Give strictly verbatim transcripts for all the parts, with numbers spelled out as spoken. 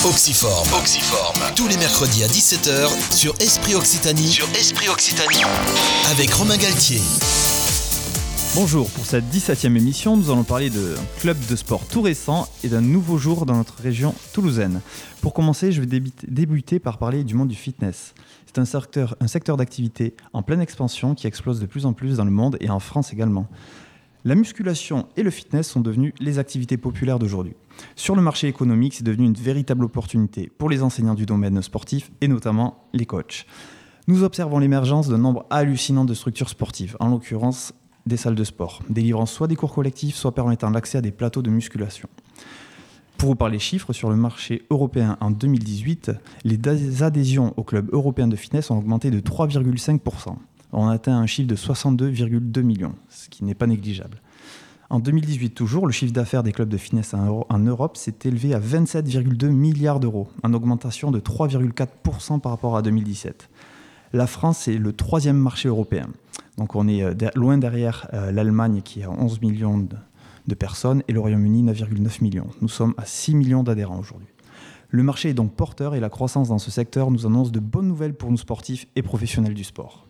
Oxyforme. Oxyforme. Tous les mercredis à dix-sept heures sur Esprit Occitanie. Sur Esprit Occitanie. Avec Romain Galtier. Bonjour, pour cette dix-septième émission, nous allons parler d'un club de sport tout récent et d'un nouveau jour dans notre région toulousaine. Pour commencer, je vais débuter, débuter par parler du monde du fitness. C'est un secteur, un secteur d'activité en pleine expansion qui explose de plus en plus dans le monde et en France également. La musculation et le fitness sont devenus les activités populaires d'aujourd'hui. Sur le marché économique, c'est devenu une véritable opportunité pour les enseignants du domaine sportif et notamment les coachs. Nous observons l'émergence d'un nombre hallucinant de structures sportives, en l'occurrence des salles de sport, délivrant soit des cours collectifs, soit permettant l'accès à des plateaux de musculation. Pour vous parler chiffres, sur le marché européen en deux mille dix-huit, les adhésions au club européen de fitness ont augmenté de trois virgule cinq pour cent. On a atteint un chiffre de soixante-deux virgule deux millions, ce qui n'est pas négligeable. En deux mille dix-huit toujours, le chiffre d'affaires des clubs de fitness en Europe s'est élevé à vingt-sept virgule deux milliards d'euros, en augmentation de trois virgule quatre pour cent par rapport à deux mille dix-sept. La France est le troisième marché européen. Donc on est loin derrière euh, l'Allemagne qui a onze millions de, de personnes et le Royaume-Uni neuf virgule neuf millions. Nous sommes à six millions d'adhérents aujourd'hui. Le marché est donc porteur et la croissance dans ce secteur nous annonce de bonnes nouvelles pour nous sportifs et professionnels du sport.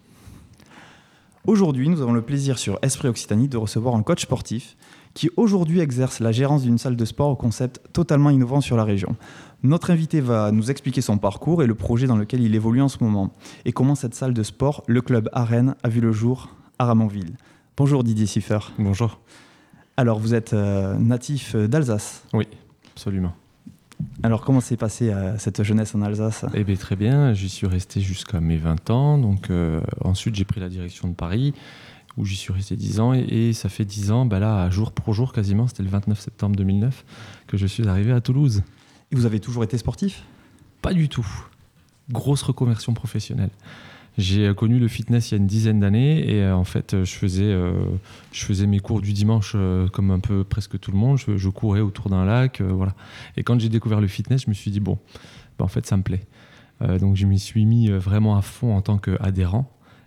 Aujourd'hui, nous avons le plaisir sur Esprit Occitanie de recevoir un coach sportif qui aujourd'hui exerce la gérance d'une salle de sport au concept totalement innovant sur la région. Notre invité va nous expliquer son parcours et le projet dans lequel il évolue en ce moment et comment cette salle de sport, le club Arène, a vu le jour à Ramonville. Bonjour Didier Siffer. Bonjour. Alors vous êtes euh, natif d'Alsace ? Oui, absolument. Alors comment s'est passée euh, cette jeunesse en Alsace ? Eh bien très bien, j'y suis resté jusqu'à mes vingt ans. Donc, euh, ensuite j'ai pris la direction de Paris où j'y suis resté dix ans et, et ça fait dix ans, bah là, jour pour jour quasiment, c'était le vingt-neuf septembre deux mille neuf que je suis arrivé à Toulouse. Et vous avez toujours été sportif ? Pas du tout. Grosse reconversion professionnelle. J'ai connu le fitness il y a une dizaine d'années et euh, en fait je faisais, euh, je faisais mes cours du dimanche euh, comme un peu presque tout le monde. Je, je courais autour d'un lac, euh, voilà. Et quand j'ai découvert le fitness, je me suis dit bon, bah, en fait ça me plaît. Euh, donc je m'y suis mis vraiment à fond en tant qu'adhérent.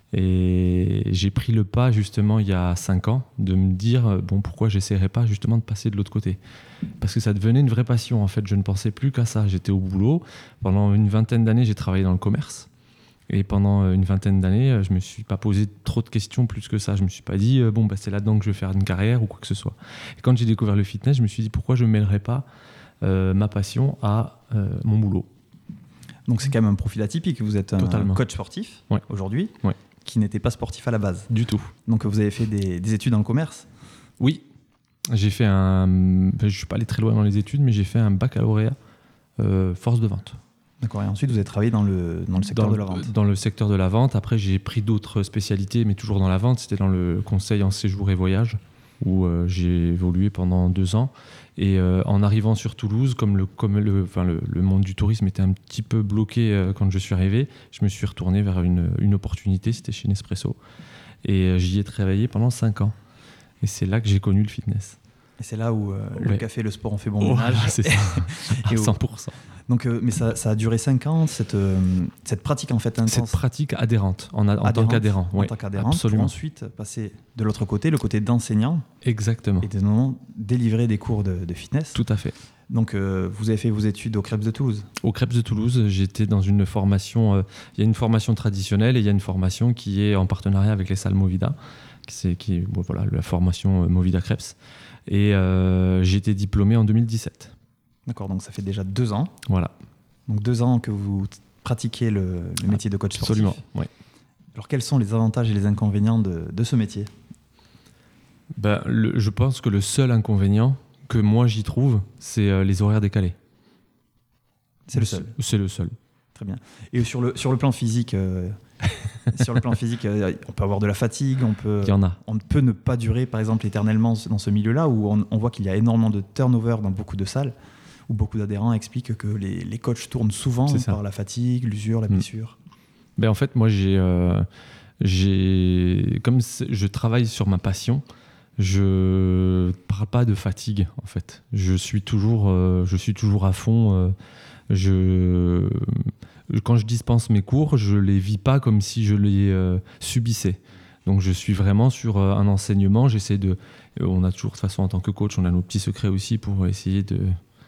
Et j'ai pris le pas justement il y a cinq ans de me dire bon, pourquoi j'essaierais pas justement de passer de l'autre côté, parce que ça devenait une vraie passion en fait. Je ne pensais plus qu'à ça. J'étais au boulot pendant une vingtaine d'années, j'ai travaillé dans le commerce et pendant une vingtaine d'années je me suis pas posé trop de questions plus que ça. Je me suis pas dit bon bah c'est là-dedans que je vais faire une carrière ou quoi que ce soit. Et quand j'ai découvert le fitness, je me suis dit pourquoi je ne mêlerais pas euh, ma passion à euh, mon boulot. Donc c'est quand même un profil atypique. Vous êtes un Totalement. coach sportif ouais. aujourd'hui. Ouais. Qui n'était pas sportif à la base. Du tout. Donc vous avez fait des, des études dans le commerce ? Oui, j'ai fait un... Je ne suis pas allé très loin dans les études, mais j'ai fait un baccalauréat euh, force de vente. D'accord, et ensuite vous avez travaillé dans le, dans le secteur dans, de la vente ? Dans le secteur de la vente. Après, j'ai pris d'autres spécialités, mais toujours dans la vente. C'était dans le conseil en séjour et voyage, où euh, j'ai évolué pendant deux ans. Et euh, en arrivant sur Toulouse, comme, le, comme le, enfin le, le monde du tourisme était un petit peu bloqué euh, quand je suis arrivé, je me suis retourné vers une, une opportunité, c'était chez Nespresso. Et euh, j'y ai travaillé pendant cinq ans. Et c'est là que j'ai connu le fitness. Et c'est là où euh, ouais. le café et le sport ont fait bon ménage. Oh, c'est ça, à cent pour cent. Donc, euh, mais ça, ça a duré cinq ans, cette, euh, cette pratique en fait intense. Cette pratique adhérente, en, a, en adhérente, tant qu'adhérent. En ouais, tant qu'adhérent, absolument. pour ensuite passer de l'autre côté, le côté d'enseignant. Exactement. Et de moment délivrer des cours de, de fitness. Tout à fait. Donc, euh, vous avez fait vos études au Crêpes de Toulouse ? Au Crêpes de Toulouse, j'étais dans une formation. Il euh, y a une formation traditionnelle et il y a une formation qui est en partenariat avec les salles Movida, c'est qui bon, voilà, la formation euh, Movida Crêpes. Et euh, j'ai été diplômé en deux mille dix-sept. D'accord, donc ça fait déjà deux ans. Voilà. Donc deux ans que vous pratiquez le, le métier de coach sportif. Absolument, oui. Alors quels sont les avantages et les inconvénients de, de ce métier ? Ben, le, je pense que le seul inconvénient que moi j'y trouve, c'est euh, les horaires décalés. C'est le seul. C'est le seul. Très bien. Et sur le, sur le plan physique, euh, sur le plan physique, euh, on peut avoir de la fatigue, on peut, Il y en a. On peut ne pas durer, par exemple, éternellement dans ce milieu-là, où on, on voit qu'il y a énormément de turnover dans beaucoup de salles, où beaucoup d'adhérents expliquent que les, les coachs tournent souvent par la fatigue, l'usure, la blessure. Mmh. Ben, en fait, moi, j'ai, euh, j'ai, comme je travaille sur ma passion, je ne parle pas de fatigue, en fait. Je suis toujours, euh, je suis toujours à fond. Euh, je... Quand je dispense mes cours, je ne les vis pas comme si je les euh, subissais. Donc je suis vraiment sur euh, un enseignement. J'essaie de... On a toujours, de toute façon, en tant que coach, on a nos petits secrets aussi pour essayer de,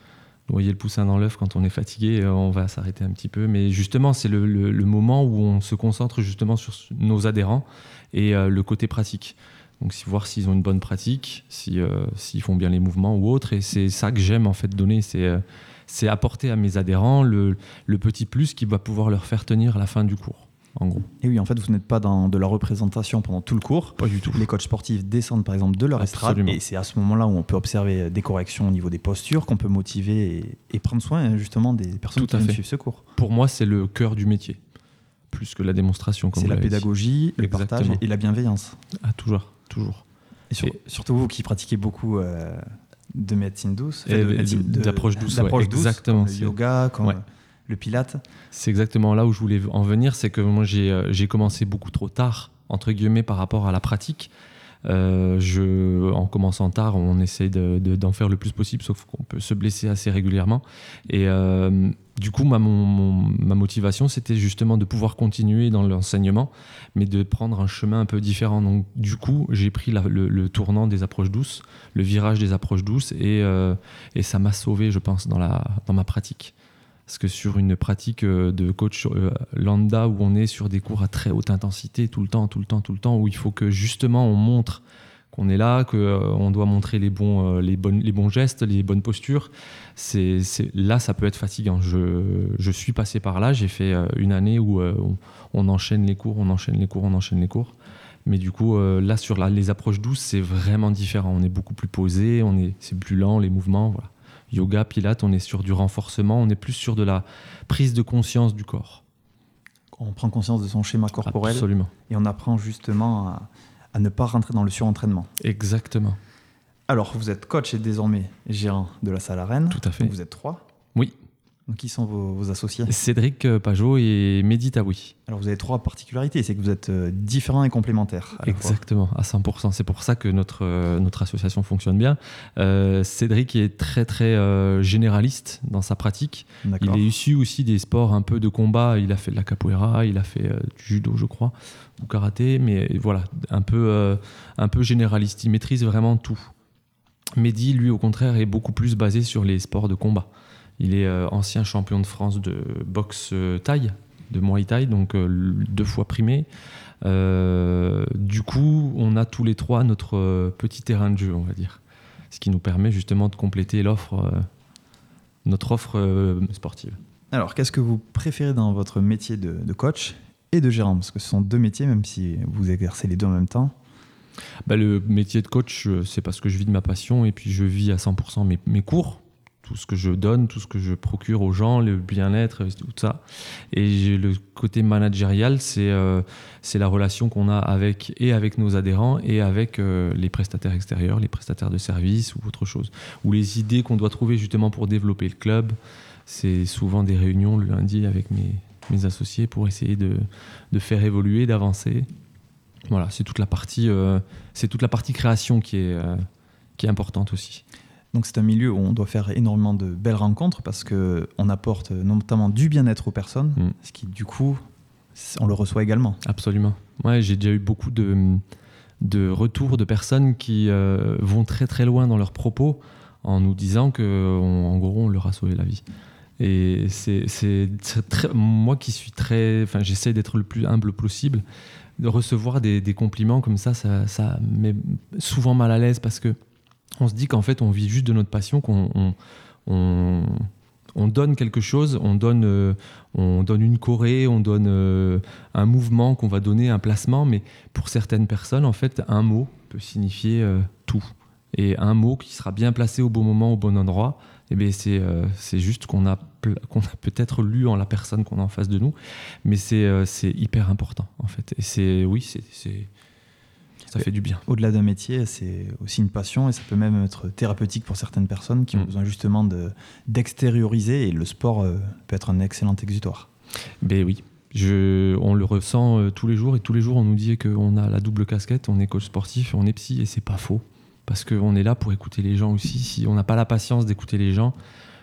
noyer le poussin dans l'œuf quand on est fatigué, on va s'arrêter un petit peu. Mais justement, c'est le, le, le moment où on se concentre justement sur nos adhérents et euh, le côté pratique. Donc, si, voir s'ils ont une bonne pratique, si, euh, s'ils font bien les mouvements ou autre. Et c'est ça que j'aime en fait donner, c'est, euh, c'est apporter à mes adhérents le, le petit plus qui va pouvoir leur faire tenir à la fin du cours. En gros. Et oui, en fait, vous n'êtes pas dans de la représentation pendant tout le cours. Pas du tout. Les coachs sportifs descendent par exemple de leur estrade et c'est à ce moment-là où on peut observer des corrections au niveau des postures, qu'on peut motiver et, et prendre soin justement des personnes tout qui viennent suivre ce cours. Pour moi, c'est le cœur du métier, plus que la démonstration. Comme c'est la pédagogie, dit. le Exactement. partage et la bienveillance. Ah, toujours, toujours. Et, sur, et surtout vous qui pratiquez beaucoup euh, de médecine douce, et de médecine, de, d'approche douce, d'approche ouais, douce exactement. comme le yoga, comme ouais. le pilate. C'est exactement là où je voulais en venir, c'est que moi j'ai, j'ai commencé beaucoup trop tard, entre guillemets, par rapport à la pratique. Euh, je, en commençant tard, on essaye de, de, d'en faire le plus possible, sauf qu'on peut se blesser assez régulièrement. Et euh, du coup, ma, mon, mon, ma motivation, c'était justement de pouvoir continuer dans l'enseignement, mais de prendre un chemin un peu différent. Donc, du coup, j'ai pris la, le, le tournant des approches douces, le virage des approches douces, et, euh, et ça m'a sauvé, je pense, dans, la, dans ma pratique. Parce que sur une pratique de coach lambda où on est sur des cours à très haute intensité tout le temps, tout le temps, tout le temps, où il faut que justement on montre qu'on est là, qu'on doit montrer les bons, les, bonnes, les bons gestes, les bonnes postures, c'est, c'est, là ça peut être fatigant. Je, je suis passé par là, j'ai fait une année où on, on enchaîne les cours, on enchaîne les cours, on enchaîne les cours. Mais du coup, là sur la, les approches douces, c'est vraiment différent. On est beaucoup plus posé, on est, c'est plus lent les mouvements, voilà. Yoga, Pilates, on est sur du renforcement, on est plus sur de la prise de conscience du corps. On prend conscience de son schéma corporel. Absolument. Et on apprend justement à, à ne pas rentrer dans le surentraînement. Exactement. Alors, vous êtes coach et désormais gérant de la salle Arène. Tout à fait. Donc vous êtes trois. Oui. Donc, qui sont vos, vos associés ? Cédric Pajot et Mehdi Taoui. Alors, vous avez trois particularités, c'est que vous êtes euh, différents et complémentaires. À Exactement, à cent pour cent. C'est pour ça que notre, euh, notre association fonctionne bien. Euh, Cédric est très, très euh, généraliste dans sa pratique. D'accord. Il est issu aussi des sports un peu de combat. Il a fait de la capoeira, il a fait euh, du judo, je crois, ou karaté, mais voilà, un peu, euh, un peu généraliste. Il maîtrise vraiment tout. Mehdi, lui, au contraire, est beaucoup plus basé sur les sports de combat. Il est euh, ancien champion de France de boxe euh, thaï, de Muay Thai, donc euh, deux fois primé. Euh, du coup, on a tous les trois notre euh, petit terrain de jeu, on va dire. Ce qui nous permet justement de compléter l'offre, euh, notre offre euh, sportive. Alors, qu'est-ce que vous préférez dans votre métier de, de coach et de gérant ? Parce que ce sont deux métiers, même si vous exercez les deux en même temps. Bah, le métier de coach, c'est parce que je vis de ma passion et puis je vis à cent pour cent mes, mes cours. Tout ce que je donne, tout ce que je procure aux gens, le bien-être, tout ça. Et le côté managérial, c'est, euh, c'est la relation qu'on a avec, et avec nos adhérents et avec euh, les prestataires extérieurs, les prestataires de services ou autre chose. Ou les idées qu'on doit trouver justement pour développer le club. C'est souvent des réunions le lundi avec mes, mes associés pour essayer de, de faire évoluer, d'avancer. Voilà, c'est toute la partie, euh, c'est toute la partie création qui est, euh, qui est importante aussi. Donc c'est un milieu où on doit faire énormément de belles rencontres parce qu'on apporte notamment du bien-être aux personnes, mmh. ce qui du coup, on le reçoit également. Absolument. Ouais, j'ai déjà eu beaucoup de, de retours de personnes qui euh, vont très très loin dans leurs propos en nous disant qu'en gros on leur a sauvé la vie. Et c'est, c'est, c'est très, moi qui suis très, enfin j'essaie d'être le plus humble possible, de recevoir des, des compliments comme ça, ça, ça met souvent mal à l'aise parce que on se dit qu'en fait, on vit juste de notre passion, qu'on on, on, on donne quelque chose, on donne, euh, on donne une choré, on donne euh, un mouvement qu'on va donner, un placement, mais pour certaines personnes, en fait, un mot peut signifier euh, tout. Et un mot qui sera bien placé au bon moment, au bon endroit, eh bien, c'est, euh, c'est juste qu'on a, qu'on a peut-être lu en la personne qu'on a en face de nous, mais c'est, euh, c'est hyper important, en fait. Et c'est, oui, c'est... c'est ça fait du bien. Au-delà d'un métier, c'est aussi une passion et ça peut même être thérapeutique pour certaines personnes qui ont mmh. besoin justement de, d'extérioriser et le sport euh, peut être un excellent exutoire. Ben oui, je, on le ressent euh, tous les jours et tous les jours on nous dit qu'on a la double casquette, on est coach sportif, on est psy et c'est pas faux parce qu'on est là pour écouter les gens aussi. Si on n'a pas la patience d'écouter les gens,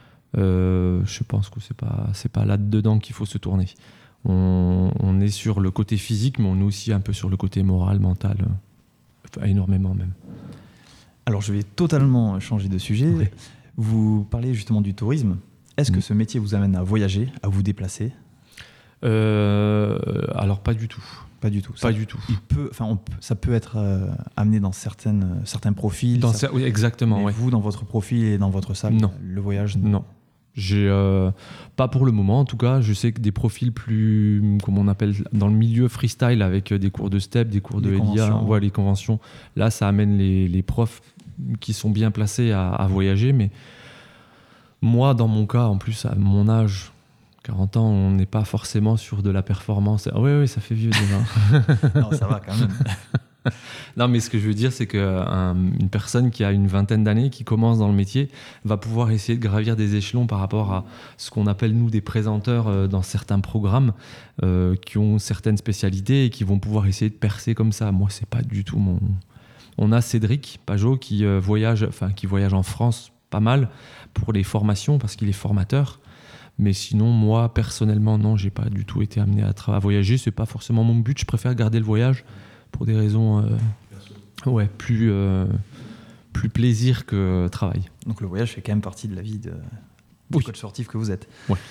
euh, je pense que c'est pas, c'est pas là-dedans qu'il faut se tourner. On, on est sur le côté physique mais on est aussi un peu sur le côté moral, mental. Énormément même. Alors je vais totalement changer de sujet. Oui. Vous parlez justement du tourisme. Est-ce que Mmh. ce métier vous amène à voyager, à vous déplacer ? Euh, alors pas du tout. Pas du tout. Pas Ça, du tout. il peut, enfin, on peut- ça peut être euh, amené dans certaines, euh, certains profils. Dans ça- cer- oui, exactement. mais Ouais. vous, dans votre profil et dans votre salle, Non. le voyage. Non. J'ai euh, pas pour le moment en tout cas. Je sais que des profils plus, comme on appelle dans le milieu freestyle, avec euh, des cours de step, des cours de Les L I A, conventions. ouais, les conventions. Là, ça amène les, les profs qui sont bien placés à, à voyager. Mais moi, dans mon cas, en plus à mon âge, quarante ans, on n'est pas forcément sur de la performance. Ah oui, oui, ça fait vieux déjà. Non, ça va quand même. Non, mais ce que je veux dire, c'est qu'une personne qui a une vingtaine d'années, qui commence dans le métier, va pouvoir essayer de gravir des échelons par rapport à ce qu'on appelle, nous, des présenteurs euh, dans certains programmes euh, qui ont certaines spécialités et qui vont pouvoir essayer de percer comme ça. Moi, c'est pas du tout mon... On a Cédric Pajot qui, euh, voyage, enfin, qui voyage en France pas mal pour les formations parce qu'il est formateur. Mais sinon, moi, personnellement, non, j'ai pas du tout été amené à, tra- à voyager. C'est pas forcément mon but. Je préfère garder le voyage pour des raisons euh, ouais, plus, euh, plus plaisir que travail. Donc le voyage fait quand même partie de la vie de, du Oui. coach sportif que vous êtes.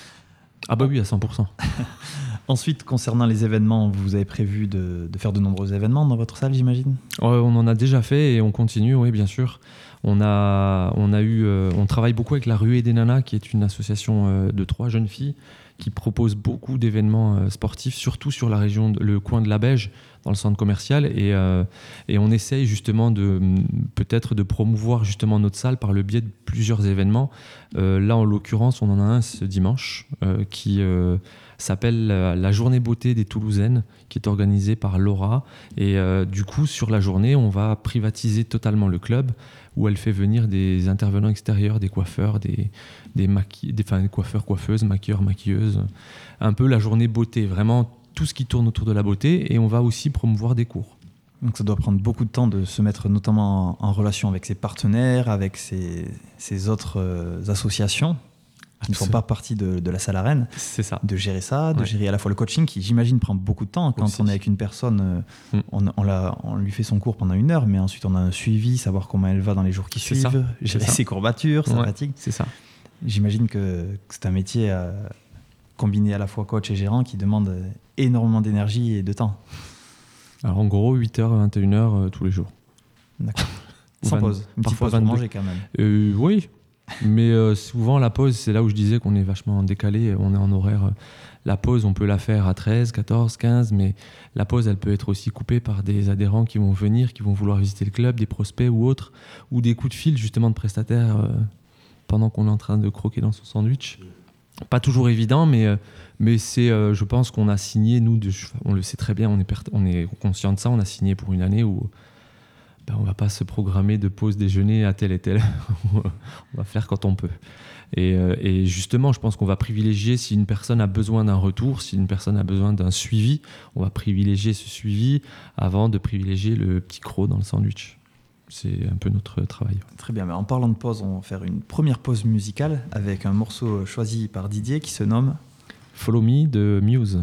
Ah bah oui, à cent pour cent. Ensuite, concernant les événements, vous avez prévu de, de faire de nombreux événements dans votre salle, j'imagine ? Ouais, on en a déjà fait et on continue, oui, bien sûr. On, a, on, a eu, euh, on travaille beaucoup avec la Ruée des Nanas, qui est une association euh, de trois jeunes filles qui propose beaucoup d'événements euh, sportifs, surtout sur la région, de- le coin de la Beige, dans le centre commercial. Et, euh, et on essaye justement de peut-être de promouvoir justement notre salle par le biais de plusieurs événements. Euh, là, en l'occurrence, on en a un ce dimanche euh, qui euh, s'appelle euh, la Journée Beauté des Toulousaines, qui est organisée par Laura. Et euh, du coup, sur la journée, on va privatiser totalement le club, où elle fait venir des intervenants extérieurs, des coiffeurs, des, des, maqui- des, enfin, des coiffeurs, coiffeuses, maquilleurs, maquilleuses. Un peu la journée beauté, vraiment tout ce qui tourne autour de la beauté. Et on va aussi promouvoir des cours. Donc ça doit prendre beaucoup de temps de se mettre notamment en, en relation avec ses partenaires, avec ses, ses autres euh, associations qui ne font pas partie de, de la salle arène, C'est ça. de gérer ça, de Ouais. gérer à la fois le coaching qui, j'imagine, prend beaucoup de temps. Quand Aussi. on est avec une personne, euh, Mm. on, on, la- on lui fait son cours pendant une heure, mais ensuite on a un suivi, savoir comment elle va dans les jours qui C'est suivent, ça. gérer C'est ça. ses courbatures, sa Ouais. fatigue. C'est ça. J'imagine que, que c'est un métier euh, combiné à la fois coach et gérant qui demande euh, énormément d'énergie et de temps. Alors en gros, huit heures, vingt et une heures euh, tous les jours. D'accord. Ou Sans vingt- pause. Une petite parfois pause pour vingt-deux. manger quand même. Euh, oui, mais euh, souvent la pause, c'est là où je disais qu'on est vachement décalé, on est en horaire. euh, La pause, on peut la faire à treize, quatorze, quinze, mais la pause, elle peut être aussi coupée par des adhérents qui vont venir, qui vont vouloir visiter le club, des prospects ou autres, ou des coups de fil justement de prestataires euh, pendant qu'on est en train de croquer dans son sandwich. Pas toujours évident, mais, euh, mais c'est, euh, je pense qu'on a signé, nous, de, on le sait très bien, on est, per- on est conscient de ça, on a signé pour une année où ben, on ne va pas se programmer de pause déjeuner à telle et telle heure. On va faire quand on peut. Et, euh, et justement, je pense qu'on va privilégier, si une personne a besoin d'un retour, si une personne a besoin d'un suivi, on va privilégier ce suivi avant de privilégier le petit croc dans le sandwich. C'est un peu notre travail. Très bien, mais en parlant de pause, on va faire une première pause musicale avec un morceau choisi par Didier qui se nomme Follow Me de Muse.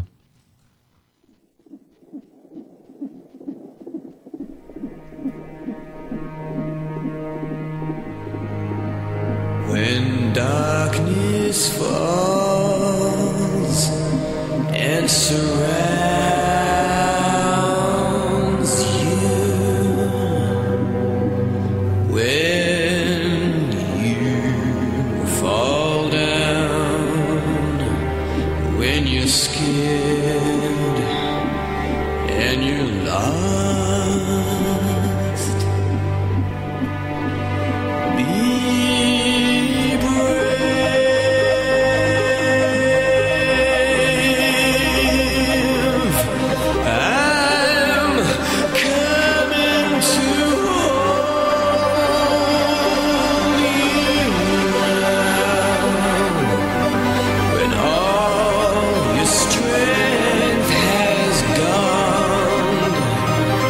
When darkness falls and surrounds you, when you fall down, when you're scared and you're lost, be brave. I'm coming to hold you now. When all your strength has gone,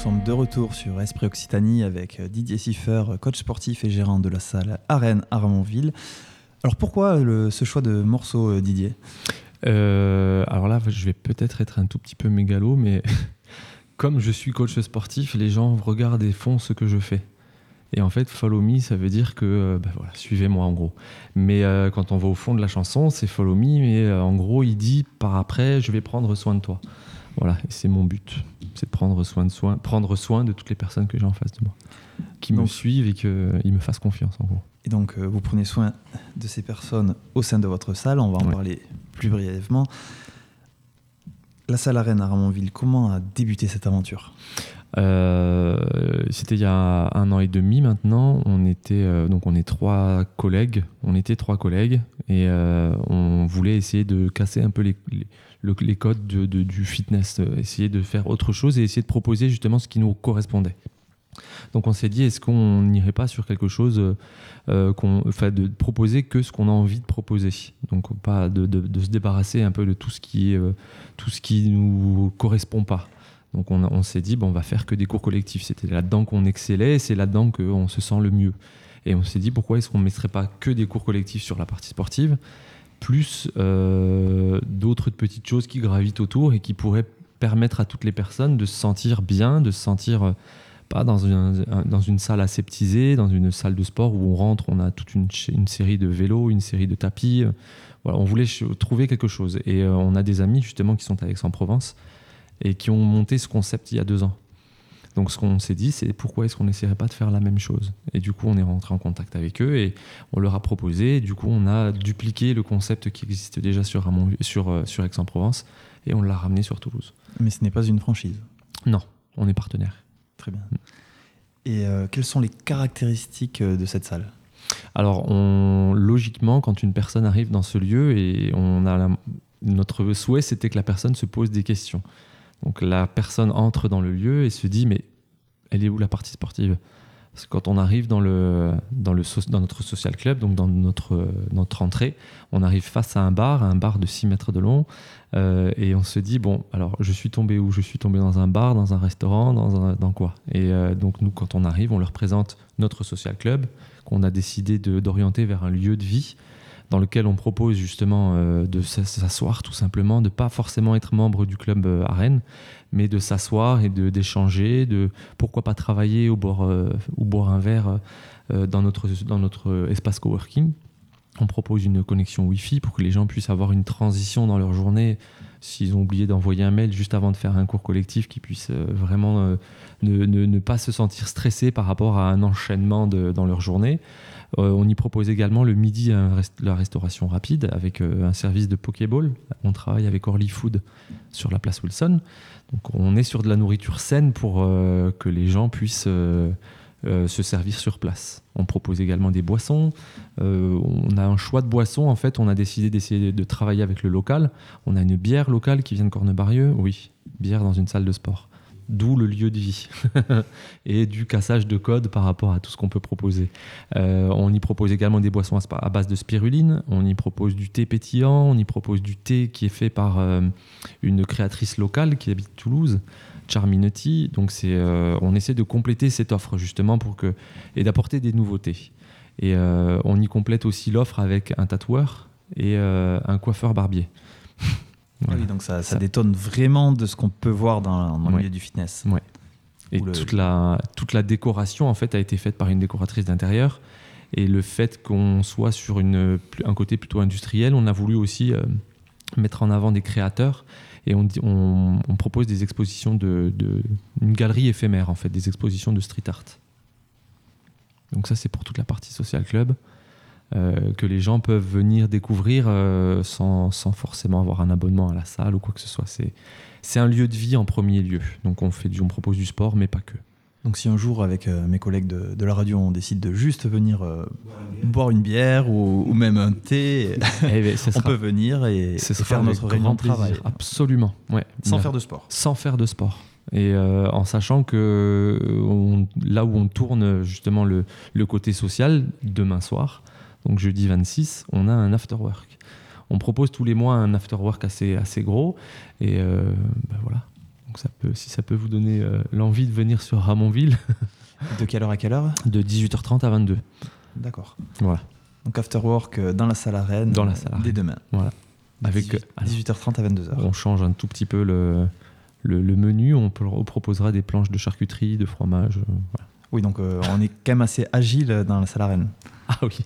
sommes de retour sur Esprit Occitanie avec Didier Siffer, coach sportif et gérant de la salle Arène à Ramonville. Alors pourquoi le, ce choix de morceau, Didier ? euh, Alors là, je vais peut-être être un tout petit peu mégalo, mais comme je suis coach sportif, les gens regardent et font ce que je fais. Et en fait, follow me, ça veut dire que, ben voilà, suivez-moi en gros. Mais euh, quand on va au fond de la chanson, c'est follow me, mais euh, en gros, il dit par après, je vais prendre soin de toi. Voilà, et c'est mon but, c'est de prendre soin de soin, prendre soin de toutes les personnes que j'ai en face de moi, qui donc, me suivent et qu'ils me fassent confiance en gros. Et donc, euh, vous prenez soin de ces personnes au sein de votre salle, on va en ouais. parler plus brièvement. La salle Arène à Ramonville, comment a débuté cette aventure ? Euh, c'était il y a un an et demi maintenant. On était euh, donc on est trois collègues. On était trois collègues et euh, on voulait essayer de casser un peu les, les, les codes de, de, du fitness, essayer de faire autre chose et essayer de proposer justement ce qui nous correspondait. Donc on s'est dit, est-ce qu'on n'irait pas sur quelque chose, euh, qu'on, enfin de proposer que ce qu'on a envie de proposer. Donc pas de, de, de se débarrasser un peu de tout ce qui euh, tout ce qui nous correspond pas. Donc on, on s'est dit, bon, on va faire que des cours collectifs. C'était là-dedans qu'on excellait et c'est là-dedans qu'on se sent le mieux. Et on s'est dit, pourquoi est-ce qu'on ne mettrait pas que des cours collectifs sur la partie sportive, plus euh, d'autres petites choses qui gravitent autour et qui pourraient permettre à toutes les personnes de se sentir bien, de se sentir euh, pas dans une, dans une salle aseptisée, dans une salle de sport où on rentre, on a toute une, une série de vélos, une série de tapis. Voilà, on voulait trouver quelque chose. Et euh, on a des amis justement qui sont à Aix-en-Provence et qui ont monté ce concept il y a deux ans. Donc ce qu'on s'est dit, c'est pourquoi est-ce qu'on n'essaierait pas de faire la même chose ? Et du coup, on est rentré en contact avec eux et on leur a proposé. Et du coup, on a dupliqué le concept qui existe déjà sur, Ramon, sur, sur Aix-en-Provence et on l'a ramené sur Toulouse. Mais ce n'est pas une franchise ? Non, on est partenaire. Très bien. Et euh, quelles sont les caractéristiques de cette salle ? Alors, on, logiquement, quand une personne arrive dans ce lieu, et on a la, notre souhait, c'était que la personne se pose des questions. Donc la personne entre dans le lieu et se dit, mais elle est où la partie sportive ? Parce que quand on arrive dans, le, dans, le, dans notre social club, donc dans notre, notre entrée, on arrive face à un bar, un bar de six mètres de long, euh, et on se dit, bon, alors je suis tombé où ? Je suis tombé dans un bar, dans un restaurant, dans, un, dans quoi ? Et euh, donc nous, quand on arrive, on leur présente notre social club, qu'on a décidé de, d'orienter vers un lieu de vie, dans lequel on propose justement euh, de s'asseoir tout simplement, de pas forcément être membre du club euh, Arène, mais de s'asseoir et de, d'échanger, de pourquoi pas travailler ou boire, euh, ou boire un verre euh, dans, notre, dans notre espace coworking. On propose une connexion Wi-Fi pour que les gens puissent avoir une transition dans leur journée. S'ils ont oublié d'envoyer un mail juste avant de faire un cours collectif, qu'ils puissent euh, vraiment euh, ne, ne, ne pas se sentir stressés par rapport à un enchaînement de, dans leur journée. Euh, on y propose également le midi un rest- la restauration rapide avec euh, un service de Pokéball. On travaille avec Orly Food sur la place Wilson. Donc on est sur de la nourriture saine pour euh, que les gens puissent euh, euh, se servir sur place. On propose également des boissons. Euh, on a un choix de boissons. En fait, on a décidé d'essayer de travailler avec le local. On a une bière locale qui vient de Cornebarieux. Oui, bière dans une salle de sport. D'où le lieu de vie et du cassage de code par rapport à tout ce qu'on peut proposer. Euh, on y propose également des boissons à base de spiruline, on y propose du thé pétillant, on y propose du thé qui est fait par euh, une créatrice locale qui habite Toulouse, Charminetti. Donc c'est, euh, on essaie de compléter cette offre justement pour que, et d'apporter des nouveautés. Et euh, on y complète aussi l'offre avec un tatoueur et euh, un coiffeur barbier. Voilà. Oui, donc ça, ça, ça détonne vraiment de ce qu'on peut voir dans, dans le ouais. milieu du fitness. Ouais. Et le... toute, la, toute la décoration en fait, a été faite par une décoratrice d'intérieur. Et le fait qu'on soit sur une, un côté plutôt industriel, on a voulu aussi euh, mettre en avant des créateurs. Et on, on, on propose des expositions, de, de, une galerie éphémère, en fait, des expositions de street art. Donc ça, c'est pour toute la partie social club. Euh, que les gens peuvent venir découvrir euh, sans, sans forcément avoir un abonnement à la salle ou quoi que ce soit. C'est, c'est un lieu de vie en premier lieu. Donc on, fait du, on propose du sport, mais pas que. Donc si un jour, avec euh, mes collègues de, de la radio, on décide de juste venir euh, boire une bière ou, ou même un thé, eh bien, on sera, peut venir et, et faire notre réunion de travail. Absolument. Ouais. Sans Bien. faire de sport. Sans faire de sport. Et euh, en sachant que on, là où on tourne justement le, le côté social, demain soir, donc jeudi vingt-six, on a un after-work. On propose tous les mois un after-work assez, assez gros. Et euh, ben voilà. Donc ça peut, si ça peut vous donner euh, l'envie de venir sur Ramonville, De quelle heure à quelle heure? de dix-huit heures trente à vingt-deux. D'accord. Voilà. Donc after work euh, dans la salle arène. Dans la euh, salle arène. Dès demain. Voilà. Avec, dix-huit alors, dix-huit heures trente à vingt-deux heures. on change un tout petit peu le, le, le menu. On, peut, on proposera des planches de charcuterie, de fromage. euh, voilà. Oui, donc euh, on est quand même assez agile dans la salle arène. Ah oui.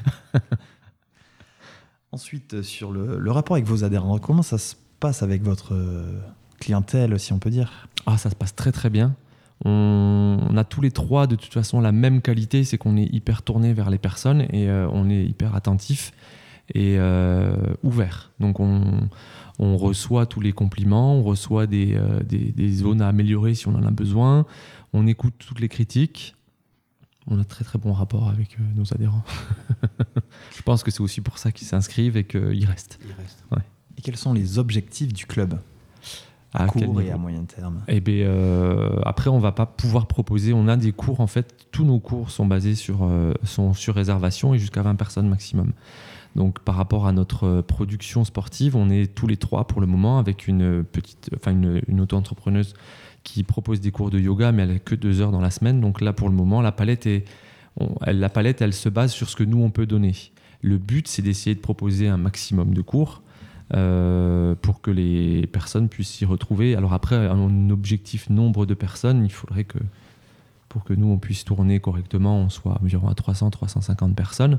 Ensuite, euh, sur le, le rapport avec vos adhérents, comment ça se passe avec votre euh, clientèle, si on peut dire? Ah, ça se passe très très bien. On, on a tous les trois de toute façon la même qualité, c'est qu'on est hyper tourné vers les personnes et euh, on est hyper attentif et euh, ouvert. Donc on, on reçoit tous les compliments, on reçoit des, euh, des, des zones à améliorer si on en a besoin, on écoute toutes les critiques. On a très très bon rapport avec euh, nos adhérents. Je pense que c'est aussi pour ça qu'ils s'inscrivent et qu'ils restent. Ouais. Et quels sont les objectifs du club à À quel court et niveau à moyen terme? Eh bien, euh, après, on va pas pouvoir proposer. On a des cours, en fait, tous nos cours sont basés sur, euh, sont sur réservation et jusqu'à vingt personnes maximum. Donc, par rapport à notre production sportive, on est tous les trois pour le moment avec une petite, enfin une, une auto-entrepreneuse qui propose des cours de yoga, mais elle n'a que deux heures dans la semaine. Donc là, pour le moment, la palette est, on, elle, la palette, elle se base sur ce que nous on peut donner. Le but, c'est d'essayer de proposer un maximum de cours. Euh, pour que les personnes puissent s'y retrouver. Alors après, un objectif nombre de personnes, il faudrait que, pour que nous, on puisse tourner correctement, on soit environ à trois cents à trois cent cinquante personnes.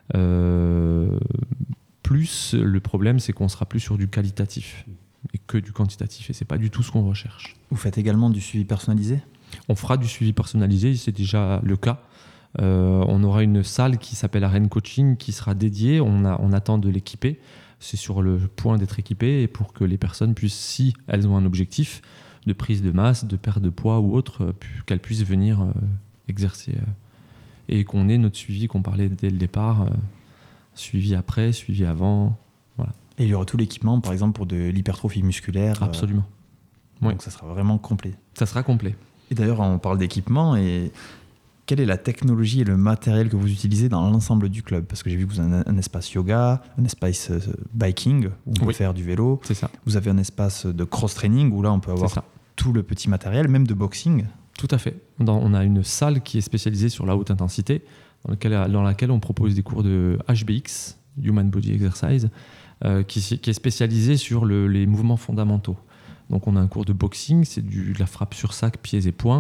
Euh, plus, le problème, c'est qu'on sera plus sur du qualitatif et que du quantitatif, et c'est pas du tout ce qu'on recherche. Vous faites également du suivi personnalisé? On fera du suivi personnalisé, c'est déjà le cas. Euh, on aura une salle qui s'appelle Arène Coaching qui sera dédiée, on, a, on attend de l'équiper. C'est sur le point d'être équipé et pour que les personnes puissent, si elles ont un objectif de prise de masse, de perte de poids ou autre, euh, qu'elles puissent venir euh, exercer. Euh, et qu'on ait notre suivi qu'on parlait dès le départ, euh, suivi après, suivi avant. Voilà. Et il y aura tout l'équipement, par exemple, pour de l'hypertrophie musculaire. Absolument. euh, Oui. Donc ça sera vraiment complet. Ça sera complet. Et d'ailleurs, on parle d'équipement et quelle est la technologie et le matériel que vous utilisez dans l'ensemble du club? Parce que j'ai vu que vous avez un, un espace yoga, un espace euh, biking, où on peut Oui. faire du vélo. C'est ça. Vous avez un espace de cross-training, où là, on peut C'est avoir ça. tout le petit matériel, même de boxing. Tout à fait. Dans- on a une salle qui est spécialisée sur la haute intensité, dans laquelle, dans laquelle on propose des cours de H B X, Human Body Exercise, euh, qui, qui est spécialisée sur le- les mouvements fondamentaux. Donc on a un cours de boxing, c'est du, de la frappe sur sac, pieds et poings,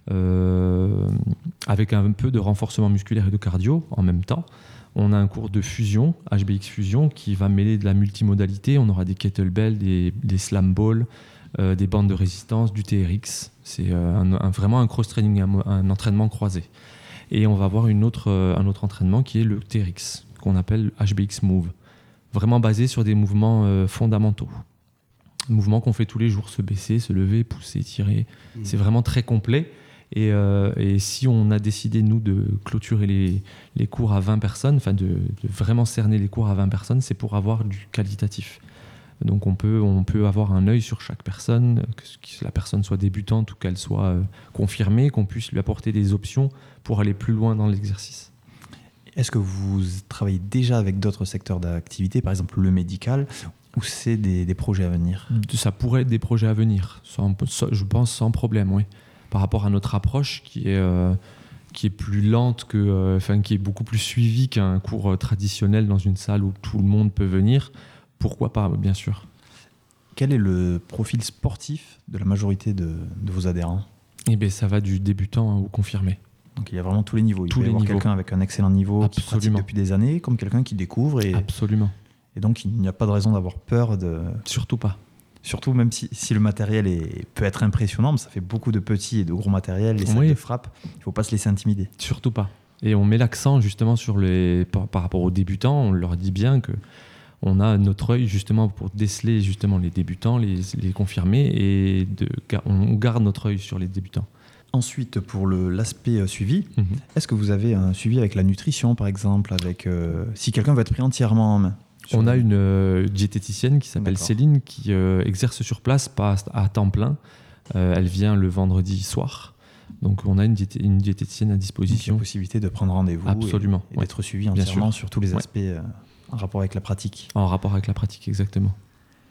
euh, avec un peu de renforcement musculaire et de cardio en même temps. On a un cours de fusion, H B X Fusion, qui va mêler de la multimodalité. On aura des kettlebells, des, des slam balls, euh, des bandes de résistance, du T R X. C'est euh, un, un- vraiment un cross-training, un, un entraînement croisé. Et on va avoir une autre, euh, un autre entraînement qui est le T R X, qu'on appelle H B X Move. Vraiment basé sur des mouvements euh, fondamentaux. Mouvements qu'on fait tous les jours, se baisser, se lever, pousser, tirer. Mmh. C'est vraiment très complet. Et, euh, et si on a décidé, nous, de clôturer les, les cours à vingt personnes, enfin de, de vraiment cerner les cours à vingt personnes, c'est pour avoir du qualitatif. Donc on peut, on peut avoir un œil sur chaque personne, que la personne soit débutante ou qu'elle soit euh, confirmée, qu'on puisse lui apporter des options pour aller plus loin dans l'exercice. Est-ce que vous travaillez déjà avec d'autres secteurs d'activité, par exemple le médical, ou c'est des, des projets à venir? Ça pourrait être des projets à venir, sans, je pense sans problème, oui. Par rapport à notre approche qui est, euh, qui est plus lente, que, euh, enfin, qui est beaucoup plus suivie qu'un cours traditionnel dans une salle où tout le monde peut venir, pourquoi pas, bien sûr. Quel est le profil sportif de la majorité de, de vos adhérents? Eh bien, ça va du débutant au confirmé. Donc il y a vraiment tous les niveaux. Il Tous peut y les avoir niveaux. quelqu'un avec un excellent niveau qui pratique Absolument. depuis des années, comme quelqu'un qui découvre. Et, Absolument. et donc il n'y a pas de raison d'avoir peur de... Surtout pas. Surtout même si, si le matériel est, peut être impressionnant, mais ça fait beaucoup de petits et de gros matériel, les sacs Oui. de frappe, il ne faut pas se laisser intimider. Surtout pas. Et on met l'accent justement sur les par, par rapport aux débutants. On leur dit bien que on a notre œil justement pour déceler justement les débutants, les, les confirmer, et de, on garde notre œil sur les débutants. Ensuite, pour le, l'aspect euh, suivi, Mm-hmm. est-ce que vous avez un suivi avec la nutrition, par exemple, avec euh, si quelqu'un veut être pris entièrement en main? Sur On le- a une euh, diététicienne qui s'appelle D'accord. Céline qui euh, exerce sur place, pas à temps plein. Euh, elle vient le vendredi soir. Donc on a une, diété- une diététicienne à Donc, il y a disposition. possibilité de prendre rendez-vous Absolument, et, et ouais. d'être suivi Bien entièrement sûr. sur tous les Ouais. aspects euh, en rapport avec la pratique. En rapport avec la pratique, exactement.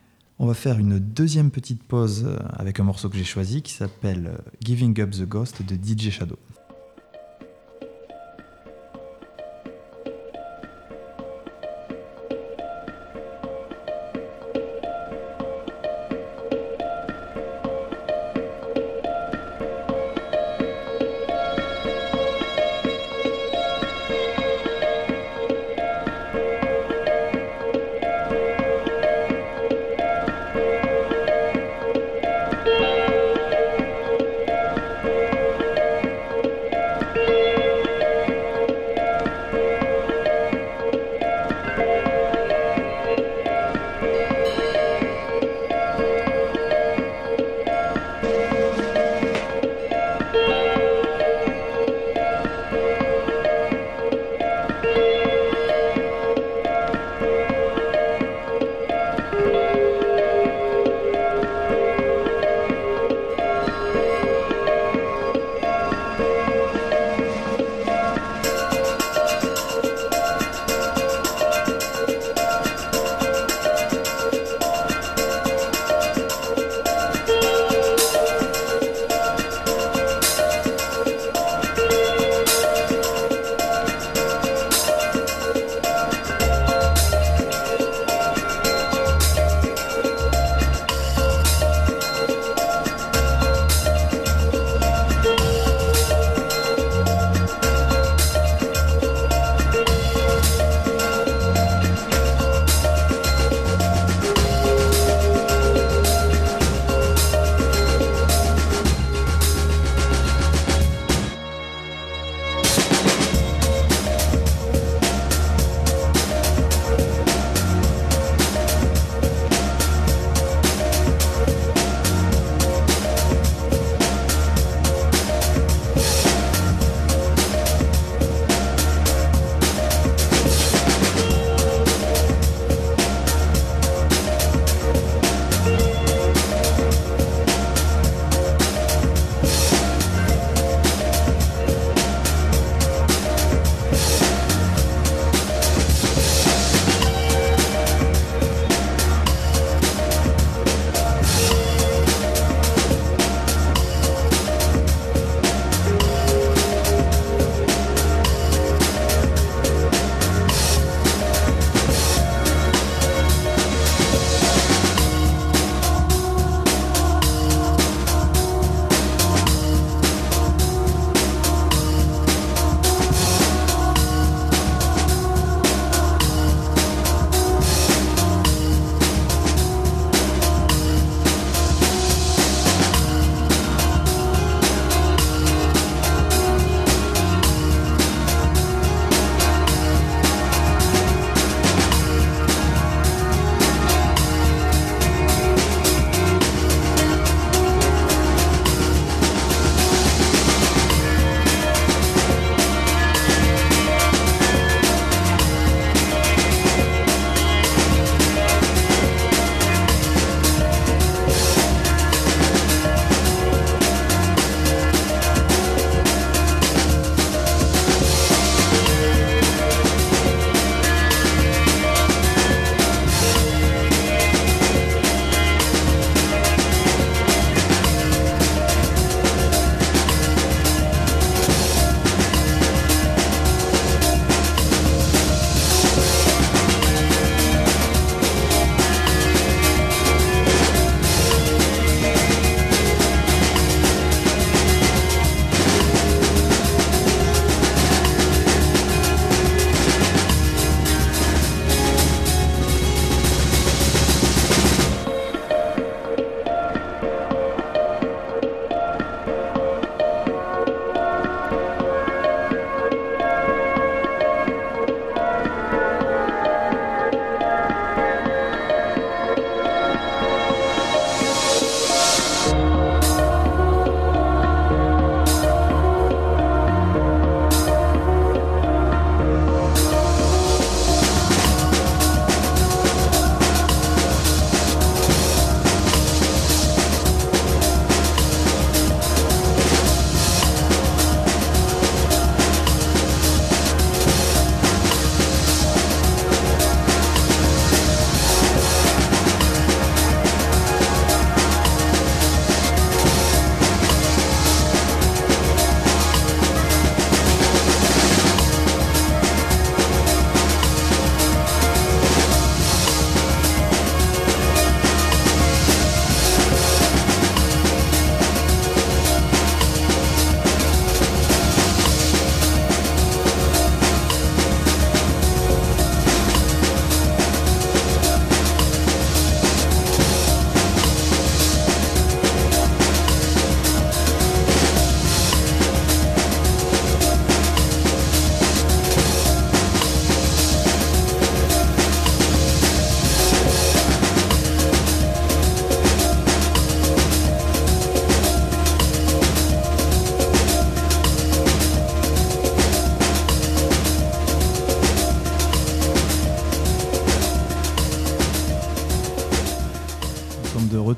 On va faire une deuxième petite pause euh, avec un morceau que j'ai choisi qui s'appelle euh, Giving Up the Ghost de D J Shadow. Thank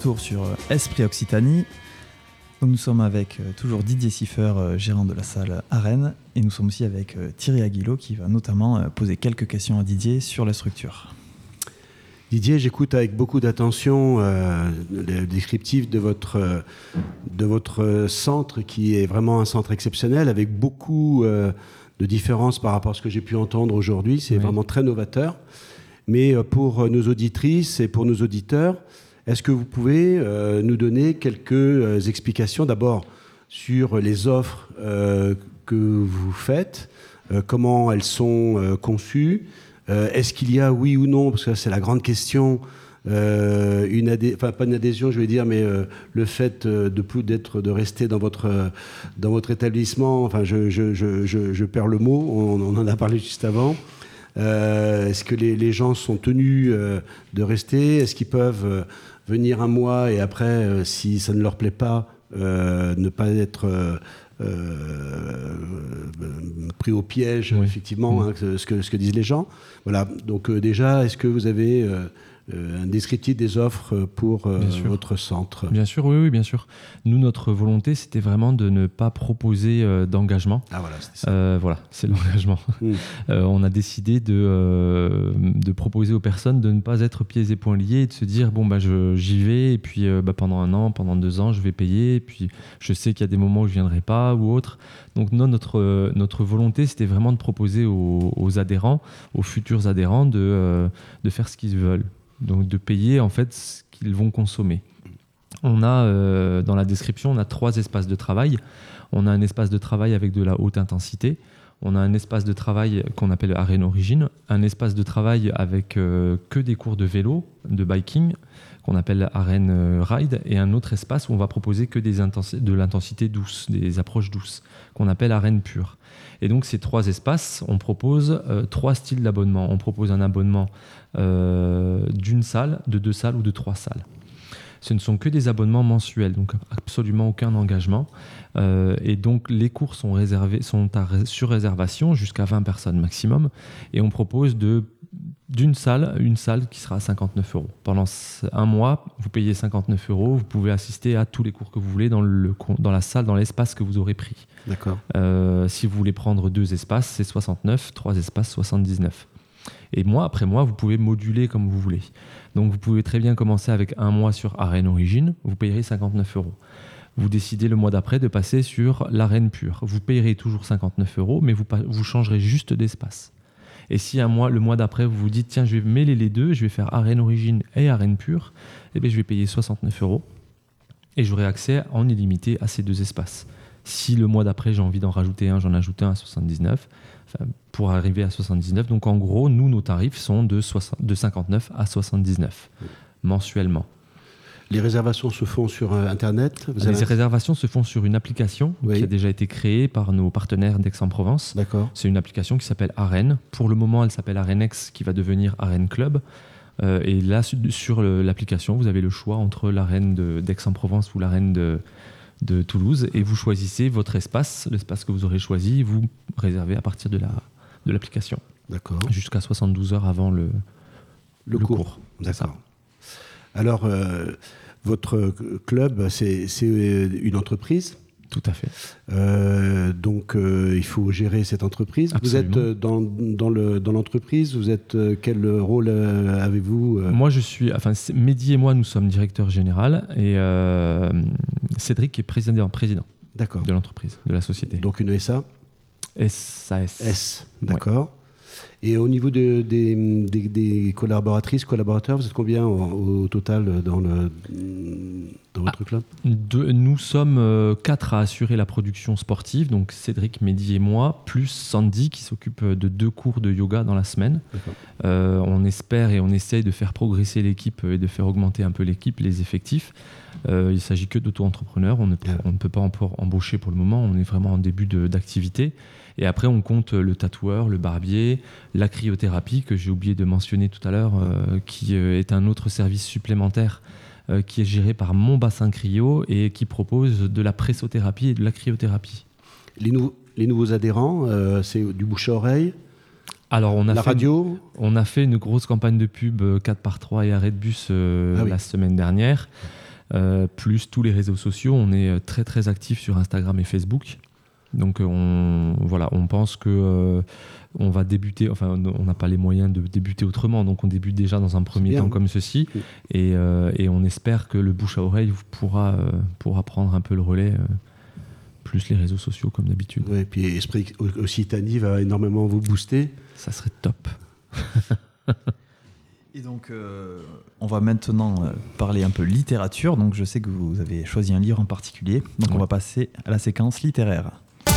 retour sur euh, Esprit Occitanie. Donc nous sommes avec euh, toujours Didier Siffer, euh, gérant de la salle à Rennes, et nous sommes aussi avec euh, Thierry Aguilot qui va notamment euh, poser quelques questions à Didier sur la structure. Didier, j'écoute avec beaucoup d'attention euh, le descriptif de votre, euh, de votre centre qui est vraiment un centre exceptionnel avec beaucoup euh, de différences par rapport à ce que j'ai pu entendre aujourd'hui. C'est oui. vraiment très novateur. Mais pour nos auditrices et pour nos auditeurs, est-ce que vous pouvez euh, nous donner quelques euh, explications d'abord sur les offres euh, que vous faites, euh, comment elles sont euh, conçues, euh, est-ce qu'il y a oui ou non, parce que c'est la grande question, euh, une adhé- enfin pas une adhésion, je vais dire, mais euh, le fait euh, de plus d'être, de rester dans votre euh, dans votre établissement. Enfin, je je je je, je perds le mot. On, on en a parlé juste avant. Euh, est-ce que les, les gens sont tenus euh, de rester ? Est-ce qu'ils peuvent euh, venir un mois et après, euh, si ça ne leur plaît pas, euh, ne pas être euh, euh, pris au piège, oui. effectivement, mmh. hein, ce, que, ce que disent les gens. Voilà. Donc euh, déjà, est-ce que vous avez euh, euh, un descriptif des offres pour euh, votre centre ? Bien sûr, oui, oui, bien sûr. Nous, notre volonté, c'était vraiment de ne pas proposer euh, d'engagement. Ah voilà, c'était ça. Euh, voilà, c'est l'engagement. Mmh. Euh, on a décidé de, euh, de proposer aux personnes de ne pas être pieds et poings liés et de se dire, bon, bah, je, j'y vais et puis euh, bah, pendant un an, pendant deux ans, je vais payer et puis je sais qu'il y a des moments où je ne viendrai pas ou autre. Donc non, notre, notre volonté, c'était vraiment de proposer aux, aux adhérents, aux futurs adhérents, de, euh, de faire ce qu'ils veulent. Donc de payer en fait ce qu'ils vont consommer. On a euh, dans la description, on a trois espaces de travail. On a un espace de travail avec de la haute intensité. On a un espace de travail qu'on appelle Arène Origine, un espace de travail avec euh, que des cours de vélo, de biking, qu'on appelle Arène Ride, et un autre espace où on va proposer que des intensi- de l'intensité douce, des approches douces, qu'on appelle Arène Pure. Et donc ces trois espaces, on propose euh, trois styles d'abonnement. On propose un abonnement euh, d'une salle, de deux salles ou de trois salles. Ce ne sont que des abonnements mensuels, donc absolument aucun engagement. Euh, et donc les cours sont, réservés, sont à, sur réservation jusqu'à vingt personnes maximum. Et on propose de, d'une salle, une salle qui sera à cinquante-neuf euros. Pendant un mois, vous payez cinquante-neuf euros. Vous pouvez assister à tous les cours que vous voulez dans, le, dans la salle, dans l'espace que vous aurez pris. D'accord. Euh, si vous voulez prendre deux espaces, c'est soixante-neuf, trois espaces, soixante-dix-neuf. Et mois après mois, vous pouvez moduler comme vous voulez. Donc vous pouvez très bien commencer avec un mois sur Arène Origine, vous payerez cinquante-neuf euros. Vous décidez le mois d'après de passer sur l'Arène Pure. Vous payerez toujours cinquante-neuf euros, mais vous, vous changerez juste d'espace. Et si un mois, le mois d'après, vous vous dites, tiens, je vais mêler les deux, je vais faire Arène Origine et Arène Pure, eh bien, je vais payer soixante-neuf euros et j'aurai accès en illimité à ces deux espaces. Si le mois d'après, j'ai envie d'en rajouter un, j'en ajoute un à soixante-dix-neuf, enfin, pour arriver à soixante-dix-neuf. Donc en gros, nous, nos tarifs sont de, soixante, de cinquante-neuf à soixante-dix-neuf mensuellement. Les réservations se font sur euh, Internet. Vous Les avez... réservations se font sur une application oui. qui a déjà été créée par nos partenaires d'Aix-en-Provence. D'accord. C'est une application qui s'appelle Arène. Pour le moment, elle s'appelle Arenex, qui va devenir Arène Club. Euh, et là, sur le, l'application, vous avez le choix entre l'Arène de, d'Aix-en-Provence ou l'Arène de, de Toulouse. Et vous choisissez votre espace, l'espace que vous aurez choisi, vous réservez à partir de, la, de l'application. D'accord. Jusqu'à soixante-douze heures avant le, le, le cours. cours. D'accord. Alors, euh, votre club, c'est, c'est une entreprise ? Tout à fait. Euh, donc, euh, il faut gérer cette entreprise. Absolument. Vous êtes dans, dans, le, dans l'entreprise, vous êtes, quel rôle euh, avez-vous ? Moi, je suis, enfin, Mehdi et moi, nous sommes directeurs généraux et euh, Cédric est président, président d'accord. de l'entreprise, de la société. Donc, une S A ? S A S. S, d'accord. Ouais. Et au niveau de, des, des, des collaboratrices, collaborateurs, vous êtes combien au, au total dans, le, dans votre ah, club ? de, Nous sommes euh, quatre à assurer la production sportive, donc Cédric, Mehdi et moi, plus Sandy qui s'occupe de deux cours de yoga dans la semaine. Euh, on espère et on essaye de faire progresser l'équipe et de faire augmenter un peu l'équipe, les effectifs. Euh, il ne s'agit que d'auto-entrepreneurs, on ne, yeah. on ne peut pas embaucher pour le moment, on est vraiment en début de, d'activité. Et après, on compte le tatoueur, le barbier, la cryothérapie, que j'ai oublié de mentionner tout à l'heure, euh, qui euh, est un autre service supplémentaire euh, qui est géré par Mon Bassin Cryo et qui propose de la pressothérapie et de la cryothérapie. Les, nou- les nouveaux adhérents, euh, c'est du bouche à oreille ? Alors, on a la fait radio une, On a fait une grosse campagne de pub quatre par trois et arrêt de bus euh, ah oui. la semaine dernière. euh, plus tous les réseaux sociaux. On est très très actifs sur Instagram et Facebook. Donc on, voilà, on pense que euh, on va débuter, enfin on n'a pas les moyens de débuter autrement, donc on débute déjà dans un premier bien, temps hein. comme ceci, Oui. et, euh, et on espère que le bouche à oreille pourra, euh, pourra prendre un peu le relais, euh, plus les réseaux sociaux comme d'habitude. Ouais, puis Esprit Occitanie va énormément vous booster. Ça serait top. Et donc, euh, on va maintenant euh, parler un peu littérature. Donc, je sais que vous avez choisi un livre en particulier. Donc, Ouais. on va passer à la séquence littéraire.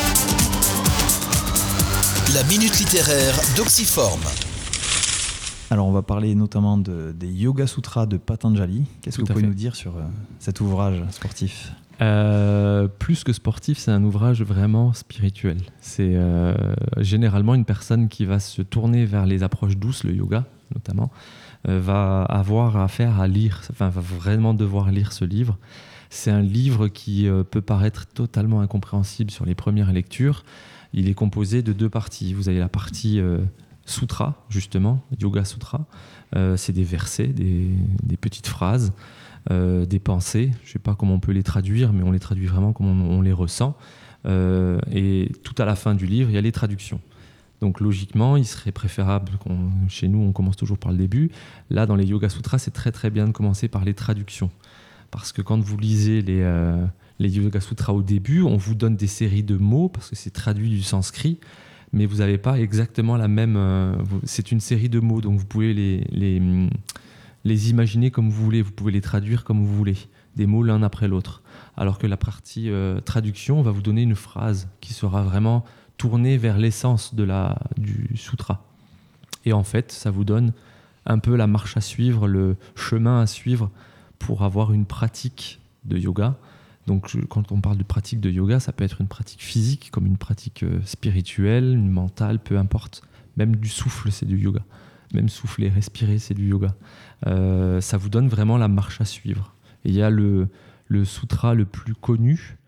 La minute littéraire d'Oxyform. Alors, on va parler notamment de, des Yoga Sutras de Patanjali. Qu'est-ce que Tout vous à pouvez fait. nous dire sur euh, cet ouvrage sportif ? Euh, plus que sportif, c'est un ouvrage vraiment spirituel. C'est euh, généralement une personne qui va se tourner vers les approches douces, le yoga notamment, euh, va avoir affaire à lire, enfin va vraiment devoir lire ce livre. C'est un livre qui euh, peut paraître totalement incompréhensible sur les premières lectures. Il est composé de deux parties. Vous avez la partie euh, sutra, justement, Yoga Sutra. Euh, c'est des versets, des, des petites phrases, euh, des pensées. Je ne sais pas comment on peut les traduire, mais on les traduit vraiment comme on, on les ressent. Euh, et tout à la fin du livre, il y a les traductions. Donc logiquement, il serait préférable, qu'on, chez nous, on commence toujours par le début. Là, dans les Yoga Sutras, c'est très très bien de commencer par les traductions. Parce que quand vous lisez les, euh, les Yoga Sutras au début, on vous donne des séries de mots, parce que c'est traduit du sanskrit, mais vous n'avez pas exactement la même... Euh, vous, c'est une série de mots, donc vous pouvez les, les, les imaginer comme vous voulez, vous pouvez les traduire comme vous voulez, des mots l'un après l'autre. Alors que la partie euh, traduction va vous donner une phrase qui sera vraiment tournée vers l'essence de la, du sutra. Et en fait, ça vous donne un peu la marche à suivre, le chemin à suivre pour avoir une pratique de yoga. Donc je, quand on parle de pratique de yoga, ça peut être une pratique physique, comme une pratique euh, spirituelle, une mentale, peu importe. Même du souffle, c'est du yoga. Même souffler, respirer, c'est du yoga. Euh, ça vous donne vraiment la marche à suivre. Et il y a le, le sutra le plus connu,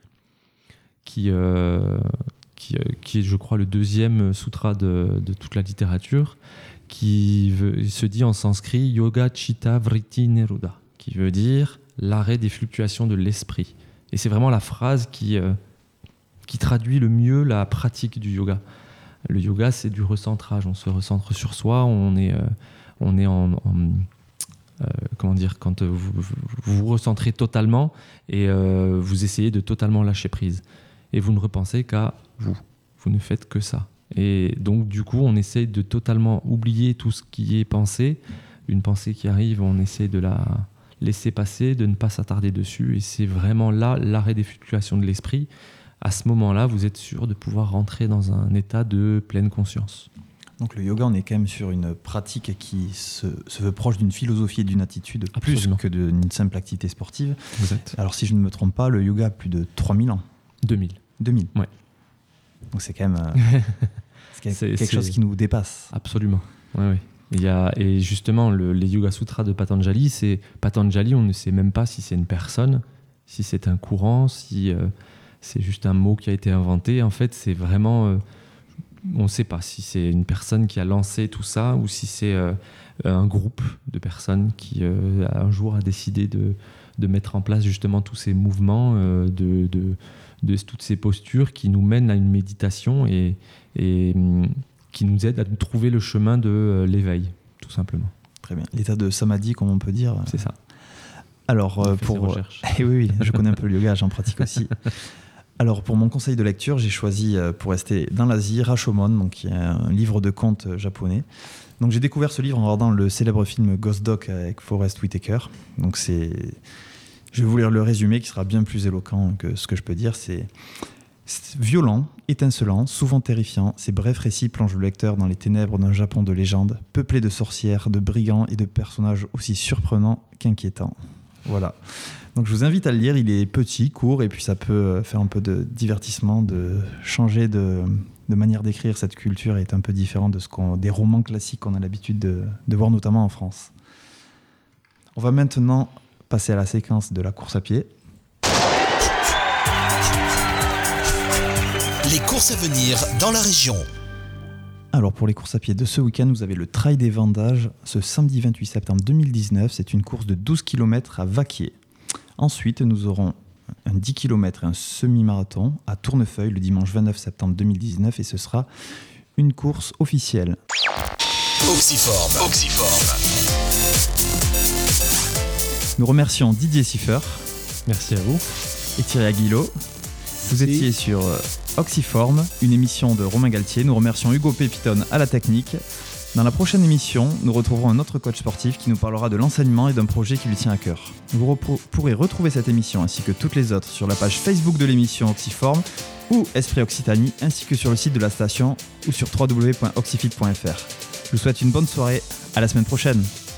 qui, euh, qui, euh, qui est, je crois, le deuxième sutra de, de toute la littérature, qui veut, se dit en sanskrit « Yoga Chitta Vritti Nirodha », qui veut dire l'arrêt des fluctuations de l'esprit. Et c'est vraiment la phrase qui, euh, qui traduit le mieux la pratique du yoga. Le yoga, c'est du recentrage. On se recentre sur soi. On est, euh, on est en... en euh, comment dire, quand vous, vous vous recentrez totalement et euh, vous essayez de totalement lâcher prise. Et vous ne repensez qu'à vous. Vous ne faites que ça. Et donc, du coup, on essaye de totalement oublier tout ce qui est pensé. Une pensée qui arrive, on essaie de la laisser passer, de ne pas s'attarder dessus. Et c'est vraiment là l'arrêt des fluctuations de l'esprit. À ce moment-là, vous êtes sûr de pouvoir rentrer dans un état de pleine conscience. Donc le yoga, on est quand même sur une pratique qui se, se veut proche d'une philosophie et d'une attitude Absolument. plus que d'une simple activité sportive. Exact. Alors si je ne me trompe pas, le yoga a plus de trois mille ans. deux mille. deux mille. Ouais. Donc c'est quand même euh, c'est C'est- quelque c'est- chose qui nous dépasse. Absolument. Ouais, ouais. Il y a, et justement, le, les Yoga Sutras de Patanjali, c'est Patanjali, on ne sait même pas si c'est une personne, si c'est un courant, si euh, c'est juste un mot qui a été inventé. En fait, c'est vraiment... Euh, on ne sait pas si c'est une personne qui a lancé tout ça ou si c'est euh, un groupe de personnes qui, euh, un jour, a décidé de, de mettre en place justement tous ces mouvements, euh, de, de, de toutes ces postures qui nous mènent à une méditation et... et qui nous aident à trouver le chemin de euh, l'éveil, tout simplement. Très bien. L'état de samadhi, comme on peut dire. C'est ça. Alors, On euh, fait pour... ses recherches. Eh oui, oui, je connais un peu le yoga, j'en pratique aussi. Alors, pour mon conseil de lecture, j'ai choisi, euh, pour rester dans l'Asie, Rashomon, donc, qui est un livre de contes euh, japonais. Donc, j'ai découvert ce livre en regardant le célèbre film Ghost Dog avec Forest Whitaker. Donc, c'est... Je vais vous lire le résumé qui sera bien plus éloquent que ce que je peux dire. C'est... C'est violent, étincelant, souvent terrifiant, ces brefs récits plongent le lecteur dans les ténèbres d'un Japon de légende, peuplé de sorcières, de brigands et de personnages aussi surprenants qu'inquiétants. Voilà. Donc je vous invite à le lire, il est petit, court, et puis ça peut faire un peu de divertissement, de changer de, de manière d'écrire. Cette culture est un peu différente de ce qu'on, des romans classiques qu'on a l'habitude de, de voir, notamment en France. On va maintenant passer à la séquence de la course à pied. Les courses à venir dans la région. Alors pour les courses à pied de ce week-end, vous avez le Trail des Vendages ce samedi vingt-huit septembre deux mille dix-neuf. C'est une course de douze kilomètres à Vaquier. Ensuite, nous aurons un dix kilomètres et un semi-marathon à Tournefeuille le dimanche vingt-neuf septembre deux mille dix-neuf et ce sera une course officielle. Oxyforme. Oxyforme. Nous remercions Didier Siffer Merci à vous. et Thierry Aguilot. Vous Merci. étiez sur euh, Oxyforme, une émission de Romain Galtier. Nous remercions Hugo Pépiton à la technique. Dans la prochaine émission, nous retrouverons un autre coach sportif qui nous parlera de l'enseignement et d'un projet qui lui tient à cœur. Vous repro- pourrez retrouver cette émission ainsi que toutes les autres sur la page Facebook de l'émission Oxyforme ou Esprit Occitanie, ainsi que sur le site de la station ou sur w w w point oxyfit point f r. Je vous souhaite une bonne soirée, à la semaine prochaine.